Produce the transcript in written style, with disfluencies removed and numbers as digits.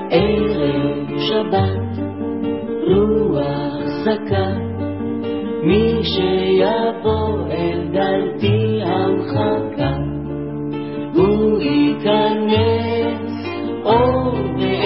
ערב שבת רוח סקה, מי שיבוא אל דלתי המחכה, הוא ייכנס אור